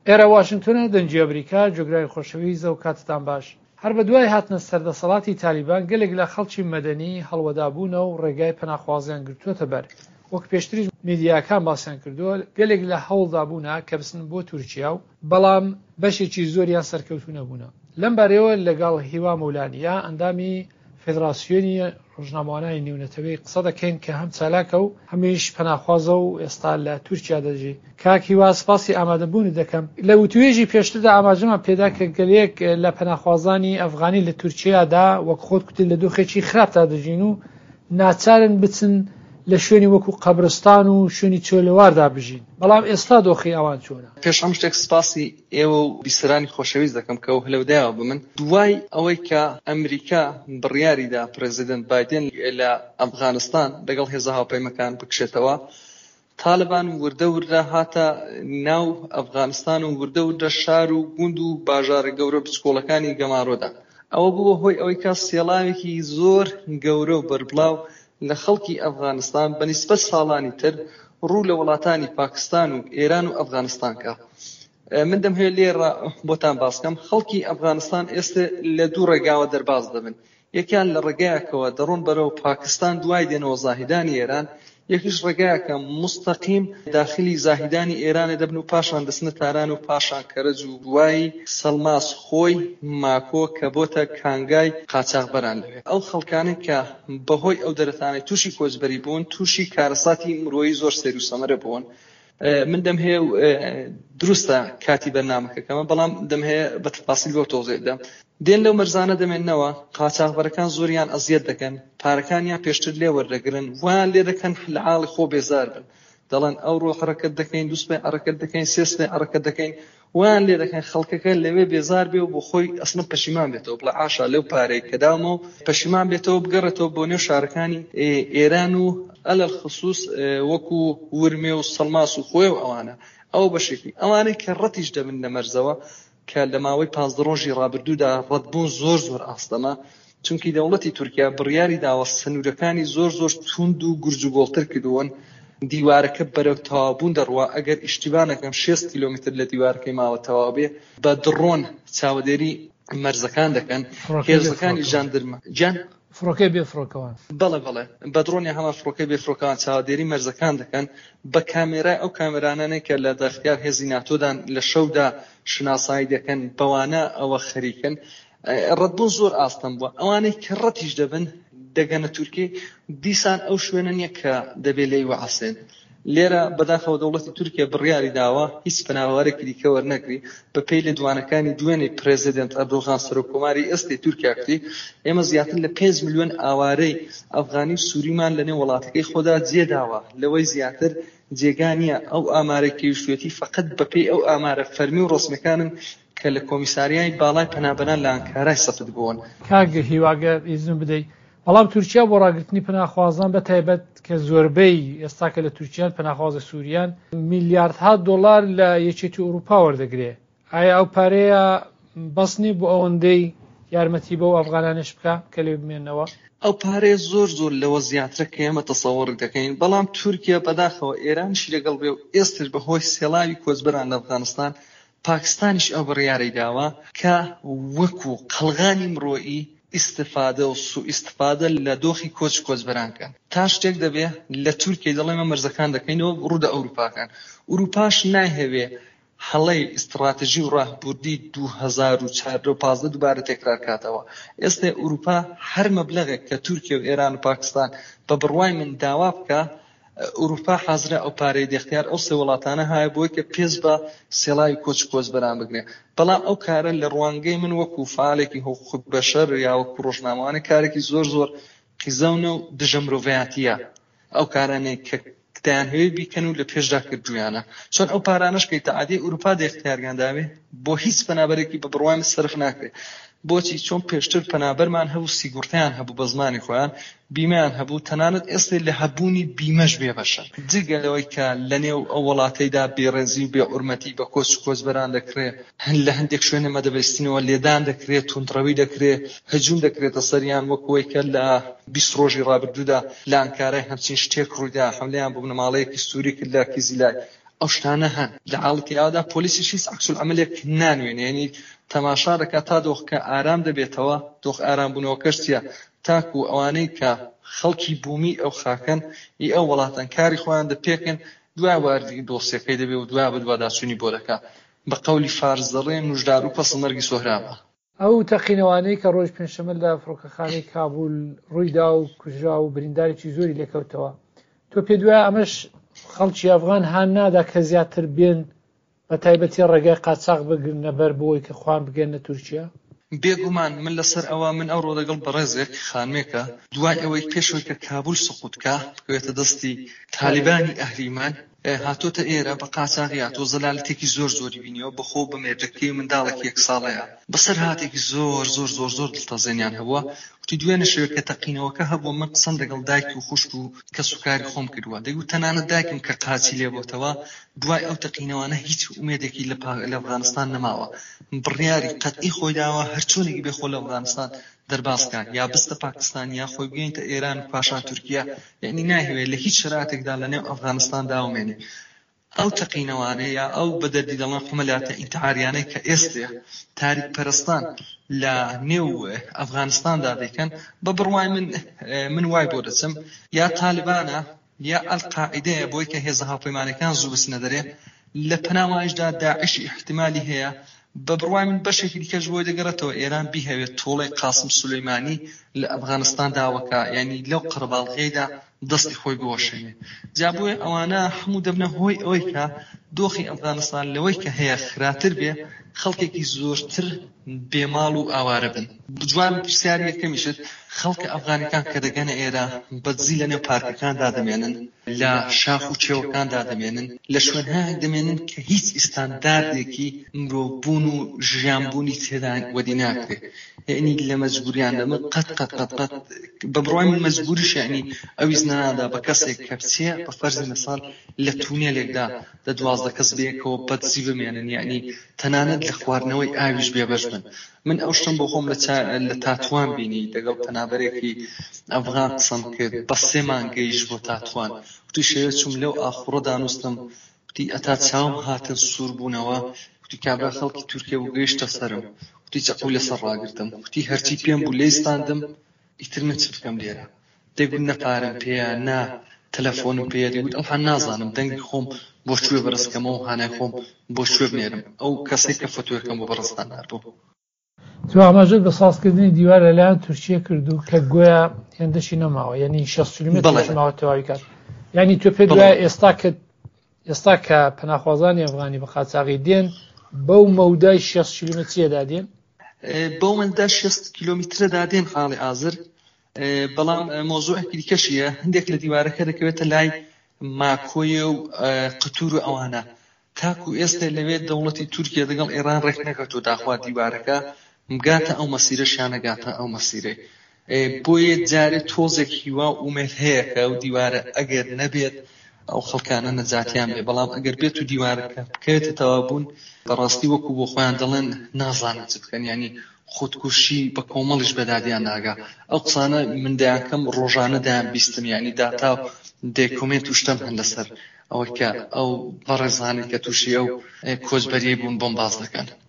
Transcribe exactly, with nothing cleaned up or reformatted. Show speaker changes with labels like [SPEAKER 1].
[SPEAKER 1] ئێرە واشنگتۆنە دەنجی ئەمریکا جۆگرای خۆشەویست و کاتتان باش. هەر بە دوای هاتنە سەردەسەڵاتی تالیبان گەلێک لە خەڵکی مەدەنی هەڵوەدابوونە و ڕێگای پەناخوازیان گرتووەتە بەر. وەک پێشتریش میدیاکان باسییان کردووە گەلێک لە هەوڵدابوونا کە بچن بۆ تورکیا و بەڵام بەشێکی زۆریان سەرکەوتو نەبوونە. لەم بارەوە لەگەڵ هیوا مەولانیا ئەندامی فێدراسیۆنی ڕۆژنامەوانانی نێونەتەوەی قسە دەکەین کە هەم چالاکە و هەمیش پەناخوازە و ئێستا لە تورکیا دەژی. کاک هیوا سپاسی ئامادەبوونی دەکەم. لە وتوێژی پێشتردا ئاماژەمان پێدا کە گەلەیەک لە پەناخوازانی ئەفغانی لە تورکیادا وەک خۆت کوتت لە دۆخێکی خراپتا دەژین و ناچارن بچن لە شوێنی وەکو قەبرستان و شوێنی چۆلەواردا بژین. بەڵام ئێستا دۆخی ئەوان چۆنە؟
[SPEAKER 2] پێش هەم شتێک سپاسی ئێوە و بیسەرانی خۆشەویست دەکەم کە و هەلەودایەوە بمن. دوای ئەوەی کە ئەمریکا بڕیاریدا پرێزیدنت بایدن لە ئەفغانستان لەگەڵ هێزە هاوپەیمەکان بکشێتەوە، تالبان وردە وردە هاتە ناو ئەفغانستان و وردە وردە شار و گوند و باژارە گەورە بچکۆڵەکانی گەمارۆدا. ئەوە بووە هۆی ئەوەی کە سێڵاوێکی زۆر گەورە و بەربڵاو لە خەڵکی ئەفغانستان بەنسبەت ساڵانی تر ڕوو لە وڵاتانی پاکستان و ئێران و ئەفغانستان کە من دەمهوێت لێرە بۆتان باسکەم. خەڵکی ئەفغانستان ئێستا لە دوو ڕێگاوە دەرباز دەبن. یەکیان لە ڕێگایەکەوە دەڕۆن بەرەو پاکستان دوای دێنەوە زاهیدانی ئێران، یەکیش ڕێگایەکە مستەقیم داخلی زاهیدانی ئێرانە دەبن و پاشان دەچنە تاران و پاشان کەرەج و دوایی سەلماس خۆی ماکۆ کە بۆتە کانگای قاچاغبەران لەوێ. ئەو خەڵکانە کە بەهۆی ئەو دەرەتانەی تووشی کۆچبەری بوون، تووشی کارەساتی مرۆیی زۆر سێر و سەمەرە بوون. من دەمهەیە دروستە کاتی بەرنامەکەکەمە، بەڵام دەمهەیە بە تەفاسیل بۆ تۆزێ بدەم. دێن لەو مەرزانە دەمێننەوە، قاچاغبەرەکان زۆریان ئەزیەت دەکەن، پارەکانیان پێشتر لێ وەردەگرن، وان لێ دەکەن لە عاڵی خۆ بێزار بن. دەڵێن ئەو ڕۆ حرەکەت دەکەین، دووسبێ حرەکەت دەکەین، سێسبێ حرەکەت دەکەین، وان لێ دەکەن خەڵکەکە لەوێ بێزار بێ و بۆ خۆی ئەسڵ پەشیمان بێتەوە، بڵێ ئاشا لەو پارەی کە دامەوە پەشیمان بێتەوە بگەڕێتەوە بۆ نێو شارەکانی ئێران و ئەلەل خصوص وەکو ورمێ و سەلماس و خۆی و ئەوانە. ئەو بەشێکی ئەوانەی کە ڕەتیش دەبن لە مەرزەوە کە لە ماوەی پانزدە ڕۆژی ڕابردوودا ڕەتبوون زۆر زۆر ئاستەمە، چونکی دەوڵەتی تورکیا بڕیاری داوە سنوورەکانی زۆر زۆر توند و گورج و گۆڵتر کردوون، دیوارەکە بەرەو تەوابوون دەڕوا. ئەگەر ئیشتیبان نەکەم شێست کیلۆمتر لە دیوارەکەی ماوە تەواو بێ، بە درۆن چاودێری مەرزەکان دەکەن. هێزەکانی ژاندەرمە جان
[SPEAKER 1] فڕۆکەی بێفڕۆکەوان
[SPEAKER 2] بەڵێ بەڵێ بە درۆنی هەمە فڕۆکەی بێفڕۆکەوان چاودێری مەرزەکان دەکەن بە کامێرای ئەو کامێرانانەی کە لە دەختیار هێزی ناتۆدان لە شەودا شناسایی دەکەن، بەوانە ئەوە خەریکن. ڕەتبوون زۆر ئاستەم بووە. ئەوانەی کە ڕەتیش دەبن دەگەنە تورکی، دیسان ئەو شوێنە نییە کە دەبێت لێی وەعسێن. لێرە بەداخەوە دەوڵەتی تورکیا بڕیاری داوە هیچ پەناوارێکی دیکە وەرنەگری بە پێی لە دوانەکانی دوێنێ پرێزیدنت ئەردۆغان سەرۆکۆماری ئێستی تورکیا کردی. ئێمە زیاتر لە پێنج ملیۆن ئاوارەی ئەفغانی و سووریمان لەنێو وڵاتەکەی خۆدا جێداوە، لەوەی زیاتر جێگا نییە. ئەو ئامارە کەیشتوێتی فقط بە پێی ئەو ئامارە فەرمی و ڕۆسمەکانن کە لە کۆمیساریای باڵای پەنابەران لە ئەنکارای سەفت بوون.
[SPEAKER 1] کاگە هیواگە ئیزن بدەیت. بەڵام تورکیا بۆ ڕاگررتنی پەناخوازان بە تایبەت کە زۆربەی ئێستا کە لە تورکیان پەناخوازە سووریان میلیاردها دۆلار لە یەکێتی ئەوروپا وەردەگرێ. ئایا ئەو پارەیە بەسنی بۆ ئەوەندەی یارمەتی بۆ ئەفغانانش بکە کە لێ بمێنەوە؟
[SPEAKER 2] ئەو پارەیە زۆر زۆر لەوە زیاترە کە ئێمە تەسەووڕ دەکەین. بەڵام تورکیا بەداخەوە ئێرانشی لەگەڵ بێ و ئێستش بەهۆی سێڵاوی کۆچبەران لە ئەفغانستان، پاکستانیش ئەو بڕیارەی داوە کە وەکو قەڵغانی مرۆیی ئیستفادە و سوء ئیستفادە لە دۆخی کۆچ کۆچبەرانکەن. تا شتێک دەبێ لە تورکیا دەڵێ ئێمە مەرزەکان دەکەینەوە ڕوودە ئەوروپاکان. ئوروپاش ناهێوێ هەڵەی ئیستراتژی و ڕاهبوردی دوو هەزار و چواردە و پانزدە دووبارە تێکرار کاتەوە. ئێستا ئوروپا هەر مەبلەغێک کە تورکیا و ئێران و پاکستان بە بڕوای من داوا بکە، ئوروپا حازرە ئەو پارەی دەختیار ئەو سێ وڵاتانە هایە بۆی کە پێش بە سێڵاوی کۆچ کۆچبەران بگرێ. بەڵام ئەو کارە لە ڕوانگەی من وەکو فعالێکی حقوق بەشەر یا وەکو ڕۆژنامەوانە کارێکی زۆر زۆر قیزەونە و دژە مرۆڤایەتیە. ئەو کارانەی کە دەیانهەوێ بیکەن و لە پێشدا کردویانە، چۆن ئەو پارانەش کە تەعادی ئوروپا دەختیارگانداوێ بۆ هیچ پەنابەرێکی بە بڕوای من سەرف ناکرێت. بۆچی؟ چۆن پێشتر پەنابەرمان هەبوو، سیگورتیان هەبوو بە زمانی خۆیان، بیمەیان هەبوو، تەنانەت ئێستا لە هەبوونی بیمەش بێ بەشە. جگەلەوەی کە لەنێو ئەو وڵاتەیدا بێڕێزی و بێحورمەتی بە کۆچ کۆچبەران دەکرێت، لە هەندێک شوێنە مەدەبەستینەوە لێدان دەکرێت، توندڕەوی دەکرێت، هەجوم دەکرێتە سەریان، وەکوەوەی کە لە بیست ڕۆژی ڕابردوودا لە ئەنکارای هەمچین شتێک ڕوویدا، حملەیان بۆ بنەماڵەیەکی سووری کرد لە کیزیلای. ئەو شتانە هەن لە حاڵەتی ئەودا پۆلیسیش هیچ عەکسول عەمەلێک نانوێنێ، یعنی تەماشا دەکات تا دۆخەکە ئارام دەبێتەوە. دۆخ ئارام بوونەوەکەش چییە؟ تاکو ئەوانەی کە خەڵکی بوومی ئەو خاکەن ئی ئەو وڵاتەن کاری خۆیان دەپێکن، دوای واردی دۆسیەکەی دەبێ و دوای بە دوواداچوونی بۆ دەکا. بە قەولی فارس دەڵێن نوژدار و پەسڵمەرگی سۆهرابە.
[SPEAKER 1] ئەو تەقینەوانەی کە ڕۆژ پێنجشەمە لە فڕۆکەخانەی کابول ڕوویدا و کوژرا و بریندارێکی زۆری لێکەوتەوە، تۆ پێ دوای ئەمەش خەڵکی ئەفغان هان نادا کە زیاتر بێن بە تایبەتی ڕێگای قاچاق بگرنە بەر بۆی کە خوان بگەنە تورکیا؟
[SPEAKER 2] بێگومان من لەسەر ئەوە من ئەو ڕۆ لەگەڵ بەڕێزێک خانمێکە دوای ئەوەی پێشەوەی کە کابول سقووتکە بکەوێتە دەستی تالیبانی ئەهریمان هاتۆتە ئێرە بە قاچاقی هاتۆ زەلالەتێکی زۆر زۆری بینیەوە بەخۆ بە مێردەکەی منداڵێکی یەک ساڵەیە بەسەر هاتێکی زۆر زۆر زۆر زۆر دڵتەزێنیان هەبووە. وتی دوێنێ شەوێ کە تەقینەوەکە هەبووە من قسەم لەگەڵ دایک و خوشک و کەس و کاری خۆم کردووە. دەیگوت تەنانەت دایکم کە قاچی لێبووتەوە دوای ئەو تەقینەوانە هیچ ئومێدێکی لە ئەفغانستان نەماوە. بڕیاری قەتعی خۆی داوە هەرچۆنێکی بێخۆ لە ئەفغانستان دەرباسکان یا بستە پاکستان یا خۆی بگەینتە ئێران و پاشان تورکیا، یعنی ناهوێت لە هیچ شراتێکدا لە نێو ئەفغانستان داومێنێ. ئەو تەقینەوانەیە یا ئەو بەدەردی دەڵێن حملاتە ئینتحاریانەی کە ئێستێ تاریک پەرستان لە نێو ئەفغانستاندا دەکەن، بە بڕوای من من وای بۆ دەچم یا تالیبانە یا ئەلقاعیدەیە بۆی کە هێزە هاوپەیمانەکان زوو بچنە دەرێ. لە پەناوایشدا داعشی احتیمالی هەیە. بە بڕوای من بەشێکی دیکەش بۆی دەگەڕێتەوە ئێران بیهەوێت تۆڵەی قاسم سولەیمانی لە ئەفغانستان داوەکە، یعنی لەو قەرەباڵغەیەدا دەستی خۆی بوەشێنێ. جا بۆیە ئەوانە هەموو دەبنە هۆی ئەوەی کە دۆخی ئەفغانستان لەوەی کە هەیە خراتر بێ، خەڵکێکی زۆرتر بێماڵ و ئاوارە بن. جوان پرسیاری یەکەمیشت خەڵکە ئەفغانەکان کە دەگەنە ئێرە بەدزی لە نێو پارکەکاندا دەمێنن، لە شاخ و چێوەکاندا دەمێنن، لە شوێنهایەک دەمێنن کە هیچ ئیستانداردێکی مرۆڤبوون و ژیانبوونی تێدا وەدی ناکرێت. یعنی لە مەجبوریان دەمە قەت قەت قەت قەت بە بڕوای من مەجبوریش یعنی ئەویش نەنادا بە کەسێک کە بچێ بە فەرزی مەساڵ لە تونێلێکدا دە دوازدە کەس بەیەکەوە بەدزی بمێنن، یعنی تەنانەت لە خواردنەوەی ئاویش بێبەش بن. من ئەو شتم بۆ خۆم لە تاتوان بینی لەگەڵ پەنابەرێکی ئەفغان قسەم کرد بە سێ مانگەیش بۆ تاتوان. وتی شەوێ چوم لەو ئاخوڕەدا نووستم، وتی ئەتا چاوم هاتن سوور بوونەوە، وتی کابرا خەڵکی تورکیا و گەیشتە سەرم، وتی چەقو لەسەر ڕاگرتم، وتی هەرچی پێم بوو لێستاندم، ئیتر من چ بکەم لێرە؟ دەیگوت نەپارەم پێیە نا تەلەفۆنم پێیە، دەیگوت ئەوحان نازانم دەنگی خۆم بۆ شوێ بەرزکەمەوە و هانای خۆم بۆ شوێ بنێرم. ئەو کەسێک کە فتووەکەم بۆ بەڕستان هاتبوو.
[SPEAKER 1] تو ئاماژەت بە سازکردنی دیوار لەلایەن تورکیە کردو کە گویا هێندەشی نەماوە، یعنی شەست کیلۆمتر ماوە تەواوی کات. یعنی تۆ پێ دوای ئێستا کە ئێستا کە پەناخوازانی ئەفغانی بە قاچاقی دێن بەو مەودای شەست کیلۆمترەدا دێن؟
[SPEAKER 2] بەو مەودای شەست کیلۆمترەدا دێن خاڵی ئازر. بەڵام مۆزوعێکی دیکەشیە هەندێک لە دیوارەکە دەکەوێتە لای ماکۆیە و قەتور و ئەوانە. تاکو ئێستا لەوێ دەوڵەتی تورکیا لەگەڵ ئێران ڕێک نەکەوتووە داخوا دیوارەکە مگاتە ئەو مەسیرەشیان نەگاتە ئەو مەسیرەی. بۆیە جارێ تۆزێک هیوا و ئومێد هەیە کە ئەو دیوارە ئەگەر نەبێت ئەو خەڵکانە نەجاتیان بێ، بەڵام ئەگەر بێت و دیوارەکە بکەوێتە تەوابوون بەڕاستی وەکو بۆ خۆیان دەڵێن نازانن چ بکەن، یعنی خودکوشی بە کۆمەڵیش بەدادیان ناگا. ئەو قسانە من دەیانکەم ڕۆژانە دایان بیستم، یعنی داتا و دێکۆمێنت و شتم هەن لەسەر ئەوە کە ئەو بەڕێزانێک کە تووشی ئەو کۆچبەریەی بوون بۆم باز دەکەن.